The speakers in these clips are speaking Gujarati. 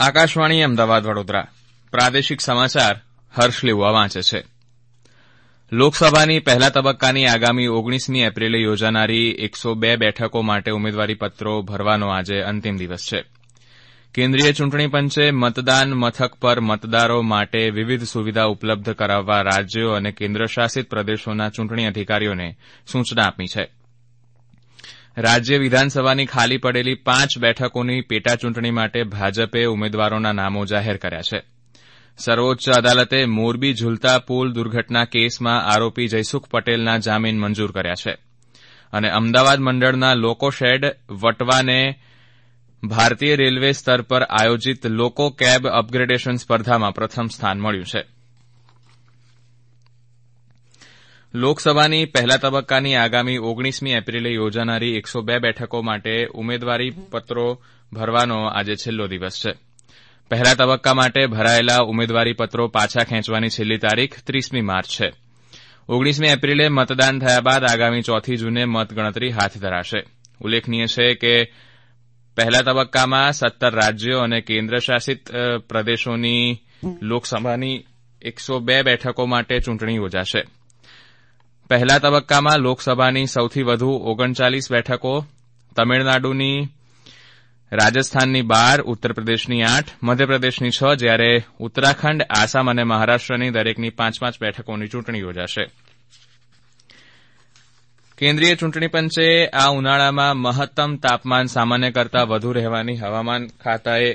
આકાશવાણી અમદાવાદ વડોદરા પ્રાદેશિક સમાચાર હર્ષ લેવા વાંચે છે. લોકસભાની પહેલા તબક્કાની આગામી 19મી એપ્રિલે યોજાનારી 102 બેઠકો માટે ઉમેદવારીપત્રો ભરવાનો આજે અંતિમ દિવસ છે. કેન્દ્રીય ચૂંટણી પંચે મતદાન મથક પર મતદારો માટે વિવિધ સુવિધા ઉપલબ્ધ કરાવવા રાજ્યો અને કેન્દ્રશાસિત પ્રદેશોના ચૂંટણી અધિકારીઓને સૂચના આપી છે. રાજ્ય વિધાનસભાની ખાલી પડેલી 5 બેઠકોની પેટાચૂંટણી માટે ભાજપે ઉમેદવારોના નામો જાહેર કર્યા છે. સર્વોચ્ચ અદાલતે મોરબી ઝુલતા પુલ દુર્ઘટના કેસમાં આરોપી જયસુખ પટેલના જામીન મંજૂર કર્યા છે અને અમદાવાદ મંડળના લોકો શેડ વટવાને ભારતીય રેલવે સ્તર પર આયોજિત લોકો કેબ અપગ્રેડેશન સ્પર્ધામાં પ્રથમ સ્થાન મળ્યું છે. લોકસભાની પહેલા તબક્કાની આગામી 19મી એપ્રિલે યોજાનારી 102 બેઠકો માટે ઉમેદવારીપત્રો ભરવાનો આજે છેલ્લો દિવસ છે. પહેલા તબક્કા માટે ભરાયેલા ઉમેદવારીપત્રો પાછા ખેંચવાની છેલ્લી તારીખ 30મી માર્ચ છે. 19મી એપ્રિલે મતદાન થયા બાદ આગામી 4 જૂને મતગણતરી હાથ ધરાશે. ઉલ્લેખનીય છે કે પહેલા તબક્કામાં 17 રાજ્યો અને કેન્દ્રશાસિત પ્રદેશોની લોકસભાની 102 બેઠકો માટે ચૂંટણી યોજાશે. પહેલા તબક્કામાં લોકસભાની સૌથી વધુ 39 બેઠકો તમિળનાડુની, રાજસ્થાનની 12, ઉત્તરપ્રદેશની 8, મધ્યપ્રદેશની 6, જ્યારે ઉત્તરાખંડ, આસામ અને મહારાષ્ટ્રની દરેકની 5-5 બેઠકોની ચૂંટણી યોજાશે. કેન્દ્રીય ચૂંટણી પંચે આ ઉનાળામાં મહત્તમ તાપમાન સામાન્ય કરતાં વધુ રહેવાની હવામાન ખાતાએ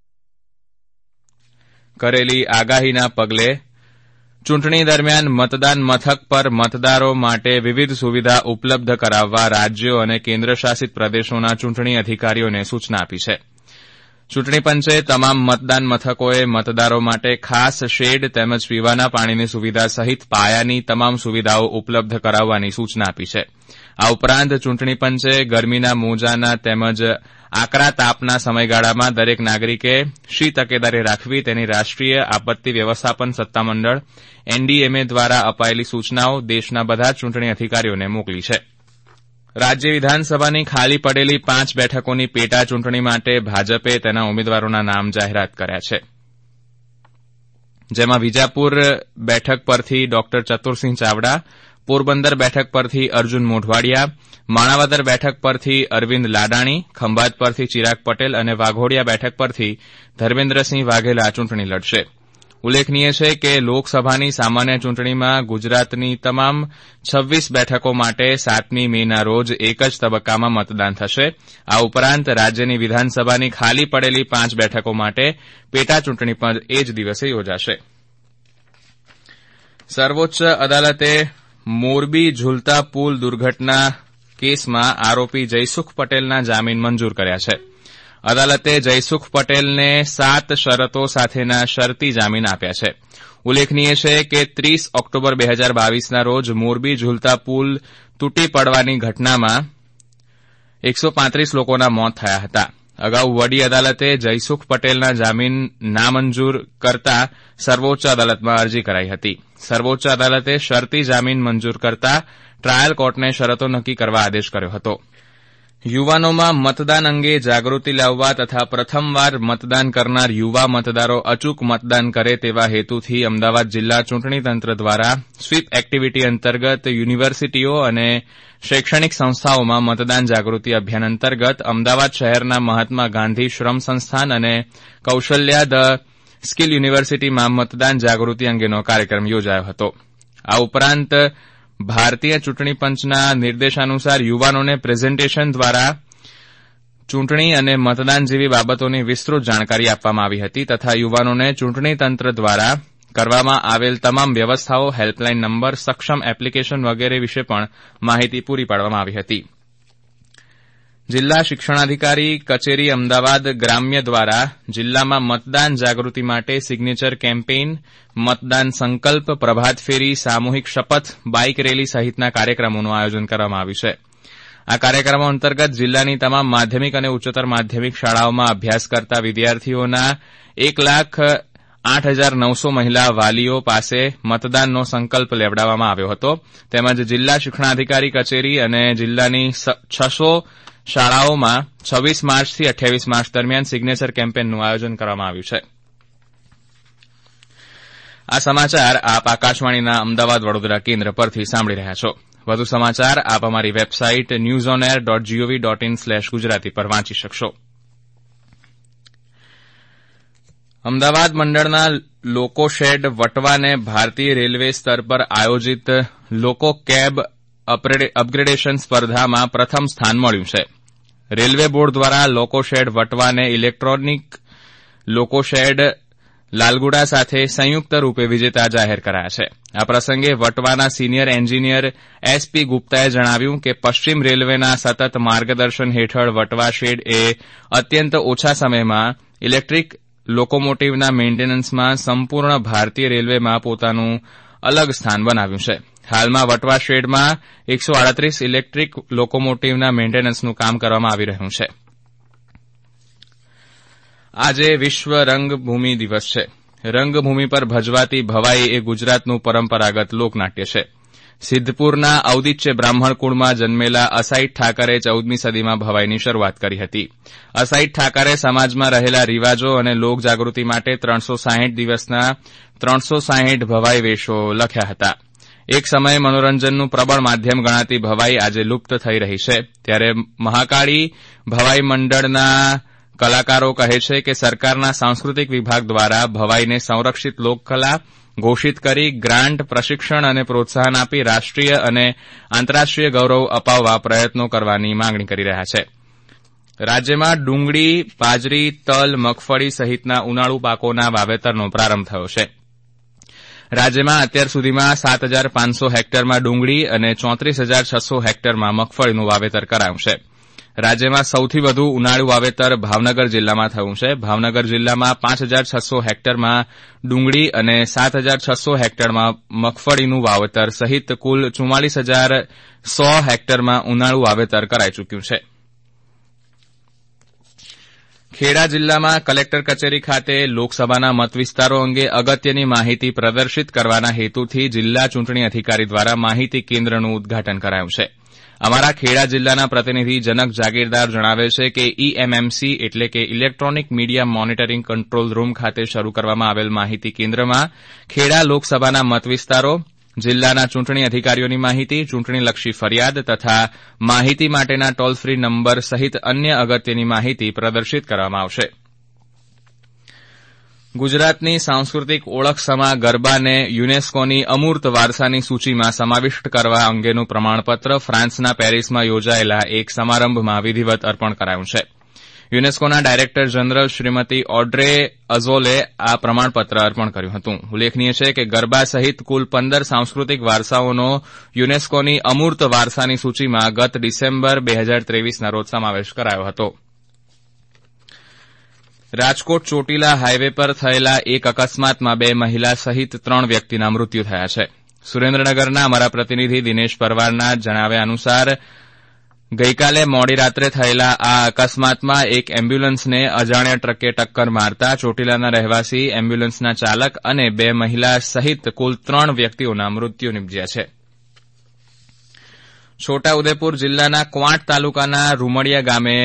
કરેલી આગાહીના પગલે ચૂંટણી દરમિયાન મતદાન મથક પર મતદારો માટે વિવિધ સુવિધા ઉપલબ્ધ કરાવવા રાજ્યો અને કેન્દ્રશાસિત પ્રદેશોના ચૂંટણી અધિકારીઓને સૂચના આપી છે. ચૂંટણી પંચે તમામ મતદાન મથકોએ મતદારો માટે ખાસ શેડ તેમજ પીવાના પાણીની સુવિધા સહિત પાયાની તમામ સુવિધાઓ ઉપલબ્ધ કરાવવાની સૂચના આપી છે. આ ઉપરાંત ચૂંટણી પંચે ગરમીના મોજાના તેમજ આકરા તાપના સમયગાળામાં દરેક નાગરિકે શી તકેદારી રાખવી તેની રાષ્ટ્રીય આપત્તિ વ્યવસ્થાપન સત્તામંડળ એનડીએમએ દ્વારા અપાયેલી સૂચનાઓ દેશના બધા જ ચૂંટણી અધિકારીઓને મોકલી છે. રાજ્ય વિધાનસભાની ખાલી પડેલી 5 બેઠકોની પેટા ચૂંટણી માટે ભાજપે તેના ઉમેદવારોના નામ જાહેરાત કર્યા છે. જેમાં વિજાપુર બેઠક પરથી ડોક્ટર ચતુરસિંહ ચાવડા, પોરબંદર બેઠક પરથી અર્જુન મોઢવાડિયા, માણાવદર બેઠક પરથી અરવિંદ લાડાણી, ખંભાત પરથી ચિરાગ પટેલ અને વાઘોડિયા બેઠક પરથી ધર્મેન્દ્રસિંહ વાઘેલા ચૂંટણી લડશે. ઉલ્લેખનીય છે કે લોકસભાની સામાન્ય ચૂંટણીમાં ગુજરાતની તમામ 26 બેઠકો માટે 7મી મેના રોજ એક જ તબક્કામાં મતદાન થશે. આ ઉપરાંત રાજ્યની વિધાનસભાની ખાલી પડેલી 5 બેઠકો માટે પેટા ચૂંટણી પણ એ જ દિવસે યોજાશે. સર્વોચ્ચ અદાલતે મોરબી ઝુલતા પુલ દુર્ઘટના કેસમાં આરોપી જયસુખ પટેલના જામીન મંજૂર કર્યા છે. અદાલતે જયસુખ પટેલને 7 શરતો સાથેના શરતી જામીન આપ્યા છે. ઉલ્લેખનીય છે કે 30 ઓક્ટોબર 2022ના રોજ મોરબી ઝુલતા પુલ તૂટી પડવાની ઘટનામાં 135 લોકોના મોત થયા હતા. અગાઉ વડી અદાલતે જયસુખ પટેલના જામીન નામંજૂર કરતા સર્વોચ્ચ અદાલતમાં અરજી કરાઈ હતી. સર્વોચ્ચ અદાલતે શરતી જામીન મંજૂર કરતા ટ્રાયલ કોર્ટને શરતો નક્કી કરવા આદેશ કર્યો હતો. યુવાનોમાં મતદાન અંગે જાગૃતિ લાવવા તથા પ્રથમવાર મતદાન કરનાર યુવા મતદારો અચૂક મતદાન કરે તેવા હેતુથી અમદાવાદ જિલ્લા ચૂંટણી તંત્ર દ્વારા સ્વીપ એક્ટિવિટી અંતર્ગત યુનિવર્સિટીઓ અને શૈક્ષણિક સંસ્થાઓમાં મતદાન જાગૃતિ અભિયાન અંતર્ગત અમદાવાદ શહેરના મહાત્મા ગાંધી શ્રમ સંસ્થાન અને કૌશલ્યા ધ સ્કિલ યુનિવર્સિટીમાં મતદાન જાગૃતિ અંગેનો કાર્યક્રમ યોજાયો હતો. આ ઉપરાંત ભારતીય ચૂંટણી પંચના નિર્દેશાનુસાર યુવાનોને પ્રેઝન્ટેશન દ્વારા ચૂંટણી અને મતદાન જેવી બાબતોની વિસ્તૃત જાણકારી આપવામાં આવી હતી તથા યુવાનોને ચૂંટણી તંત્ર દ્વારા કરવામાં આવેલ તમામ વ્યવસ્થાઓ, હેલ્પલાઇન નંબર, સક્ષમ એપ્લિકેશન વગેરે વિશે પણ માહિતી પૂરી પાડવામાં આવી હતી. જિલ્લા શિક્ષણાધિકારી કચેરી અમદાવાદ ગ્રામ્ય દ્વારા જિલ્લામાં મતદાન જાગૃતિ માટે સિગ્નેચર કેમ્પેઇન, મતદાન સંકલ્પ, પ્રભાત ફેરી, સામૂહિક શપથ, બાઇક રેલી સહિતના કાર્યક્રમોનું આયોજન કરવામાં આવ્યું છે. આ કાર્યક્રમો અંતર્ગત જિલ્લાની તમામ માધ્યમિક અને ઉચ્ચતર માધ્યમિક શાળાઓમાં અભ્યાસ કરતા વિદ્યાર્થીઓના 1,08,900 મહિલા વાલીઓ પાસે મતદાનનો સંકલ્પ લેવડાવવામાં આવ્યો હતો. તેમજ જિલ્લા શિક્ષણાધિકારી કચેરી અને જિલ્લાની 600 શાળાઓમાં 26 માર્ચથી 28 માર્ચ દરમિયાન સિગ્નેચર કેમ્પેનનું આયોજન કરવામાં આવ્યું છે. આ સમાચાર આપ આકાશવાણીના અમદાવાદ વડોદરા કેન્દ્ર પરથી સાંભળી રહ્યા છો. વધુ સમાચાર આપ અમારી વેબસાઇટ newsonair.gov.in/gujarati પર વાંચી શકશો. અમદાવાદ મંડળના લોકો શેડ વટવાને ભારતીય રેલવે સ્તર પર આયોજિત લોકો કેબ અપગ્રેડેશન સ્પર્ધામાં પ્રથમ સ્થાન મળ્યું છે. રેલવે બોર્ડ દ્વારા લોકો શેડ વટવાને ઇલેક્ટ્રોનિક લોકો શેડ લાલગુડા સાથે સંયુક્ત રૂપે વિજેતા જાહેર કરાયા છે. આ પ્રસંગે વટવાના સિનિયર એન્જિનિયર એસપી ગુપ્તાએ જણાવ્યું કે પશ્ચિમ રેલવેના સતત માર્ગદર્શન હેઠળ વટવા શેડ એ અત્યંત ઓછા સમયમાં ઇલેક્ટ્રિક લોકોમોટિવના મેન્ટેનન્સમાં સંપૂર્ણ ભારતીય રેલવેમાં પોતાનું અલગ સ્થાન બનાવ્યું છે. હાલમાં વટવા શેડમાં 138 ઇલેક્ટ્રિક લોકોમોટિવના મેન્ટેનન્સનું કામ કરવામાં આવી રહ્યું છે. આજે વિશ્વ રંગભૂમિ દિવસ છે. રંગભૂમિ પર ભજવાતી ભવાઈ એ ગુજરાતનું પરંપરાગત લોકનાટ્ય છે. સિદ્ધપુરના ઔદિચ્ય બ્રાહ્મણ કુળમાં જન્મેલા અસાઇટ ઠાકરે 14મી સદીમાં ભવાઈની શરૂઆત કરી હતી. અસાઇટ ઠાકરે સમાજમાં રહેલા રિવાજો અને લોકજાગૃતિ માટે 360 દિવસના 360 ભવાઈ વેશો લખ્યા હતા. એક સમયે મનોરંજનનું પ્રબળ માધ્યમ ગણાતી ભવાઈ આજે લુપ્ત થઈ રહી છે. ત્યારે મહાકાળી ભવાઈ મંડળના કલાકારો કહે છે કે સરકારના સાંસ્કૃતિક વિભાગ દ્વારા ભવાઈને સંરક્ષિત લોકકલા ઘોષિત કરી ગ્રાન્ટ, પ્રશિક્ષણ અને પ્રોત્સાહન આપી રાષ્ટ્રીય અને આંતરરાષ્ટ્રીય ગૌરવ અપાવવા પ્રયત્નો કરવાની માંગણી કરી રહ્યા છે. રાજ્યમાં ડુંગળી, બાજરી, તલ, મગફળી સહિતના ઉનાળુ પાકોના વાવેતરનો પ્રારંભ થયો છે. રાજ્યમાં અત્યાર સુધીમાં 7,500 હેક્ટરમાં ડુંગળી અને 34,600 હેક્ટરમાં મગફળીનું વાવેતર કરાયું છે. રાજ્યમાં સૌથી વધુ ઉનાળુ વાવેતર ભાવનગર જિલ્લામાં થયું છે. ભાવનગર જિલ્લામાં 5,600 હેક્ટરમાં ડુંગળી અને 7,600 હેક્ટરમાં મગફળીનું વાવેતર સહિત કુલ 44,100 હેક્ટરમાં ઉનાળુ વાવેતર કરાઈ ચૂક્યું છે. ખેડા જિલ્લામાં કલેક્ટર કચેરી ખાતે લોકસભાના મતવિસ્તારો અંગે અગત્યની માહિતી પ્રદર્શિત કરવાના હેતુથી જિલ્લા ચૂંટણી અધિકારી દ્વારા માહિતી કેન્દ્રનું ઉદ્ઘાટન કરાયું છે. અમારા ખેડા જિલ્લાના પ્રતિનિધિ જનક જાગીરદાર જણાવે છે કે ઇએમએમસી એટલે કે electronic media monitoring control room ખાતે શરૂ કરવામાં આવેલ માહિતી કેન્દ્રમાં ખેડા લોકસભાના મતવિસ્તારો, જિલ્લાના ચૂંટણી અધિકારીઓની માહિતી, ચૂંટણીલક્ષી ફરિયાદ તથા માહિતી માટેના ટોલ ફ્રી નંબર સહિત અન્ય અગત્યની માહિતી પ્રદર્શિત કરવામાં આવશે. ગુજરાતની સાંસ્કૃતિક ઓળખ સમા ગરબાને યુનેસ્કોની અમૂર્ત વારસાની સૂચિમાં સમાવિષ્ટ કરવા અંગેનું પ્રમાણપત્ર ફ્રાન્સના પેરિસમાં યોજાયેલા એક સમારંભમાં વિધિવત અર્પણ કરાયું છે. યુનેસ્કોના director general Shrimati Audrey Azoulay આ પ્રમાણપત્ર અર્પણ કર્યું હતું. ઉલ્લેખનીય છે કે ગરબા સહિત કુલ 15 સાંસ્કૃતિક વારસાઓનો યુનેસ્કોની અમૂર્ત વારસાની સૂચિમાં ગત ડિસેમ્બર 2023ના રોજ સમાવેશ કરાયો હતો. રાજકોટ ચોટીલા હાઇવે પર થયેલા એક અકસ્માતમાં 2 મહિલા સહિત 3 વ્યક્તિના મૃત્યુ થયા છે. સુરેન્દ્રનગરના અમારા પ્રતિનિધિ દિનેશ પરવારના જણાવ્યા અનુસાર ગઈકાલે મોડી રાત્રે થયેલા આ અકસ્માતમાં એક એમ્બ્યુલન્સને અજાણ્યા ટ્રકે ટક્કર મારતા ચોટીલાના રહેવાસી, એમ્બ્યુલન્સના ચાલક અને 2 મહિલા સહિત કુલ 3 વ્યક્તિઓના મૃત્યુ નિપજ્યા છે. છોટાઉદેપુર જિલ્લાના ક્વાંટ તાલુકાના રૂમડિયા ગામે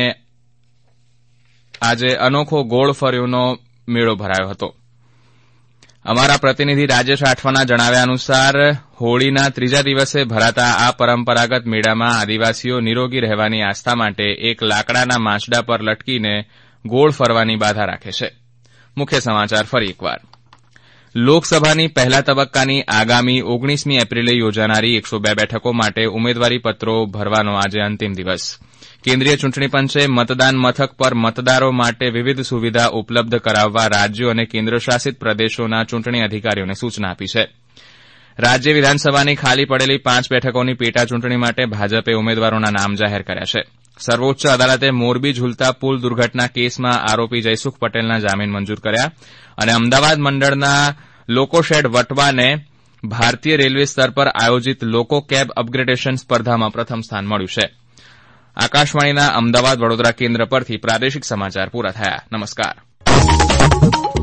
આજે અનોખો ગોળ ફર્યોનો મેળો ભરાયો હતો. અમારા પ્રતિનિધિ રાજેશ આઠવાના જણાવ્યા અનુસાર હોળીના 3જા દિવસે ભરાતા આ પરંપરાગત મેળામાં આદિવાસીઓ નિરોગી રહેવાની આસ્થા માટે એક લાકડાના માંચડા પર લટકીને ગોળ ફરવાની બાધા રાખે છે. મુખ્ય સમાચાર ફરી એકવાર. લોકસભાની પહેલા તબક્કાની આગામી 19મી એપ્રિલે યોજાનારી 102 બેઠકો માટે ઉમેદવારી પત્રો ભરવાનો આજે અંતિમ દિવસ. કેન્દ્રીય ચૂંટણી પંચે મતદાન મથક પર મતદારો માટે વિવિધ સુવિધા ઉપલબ્ધ કરાવવા રાજ્યો અને કેન્દ્રશાસિત પ્રદેશોના ચૂંટણી અધિકારીઓને સૂચના આપી છે. રાજ્ય વિધાનસભાની ખાલી પડેલી 5 બેઠકોની પેટા ચૂંટણી માટે ભાજપે ઉમેદવારોના નામ જાહેર કર્યા છે. સર્વોચ્ચ અદાલતે મોરબી ઝૂલતા પુલ દુર્ઘટના કેસમાં આરોપી જયસુખ પટેલના જામીન મંજૂર કર્યા અને અમદાવાદ મંડળના લોકો શેડ વટવાને ભારતીય રેલવે સ્તર પર આયોજિત લોકો કેબ અપગ્રેડેશન સ્પર્ધામાં પ્રથમ સ્થાન મળ્યું છે. આકાશવાણીના અમદાવાદ વડોદરા કેન્દ્ર પરથી પ્રાદેશિક સમાચાર પૂરા થયા. નમસ્કાર.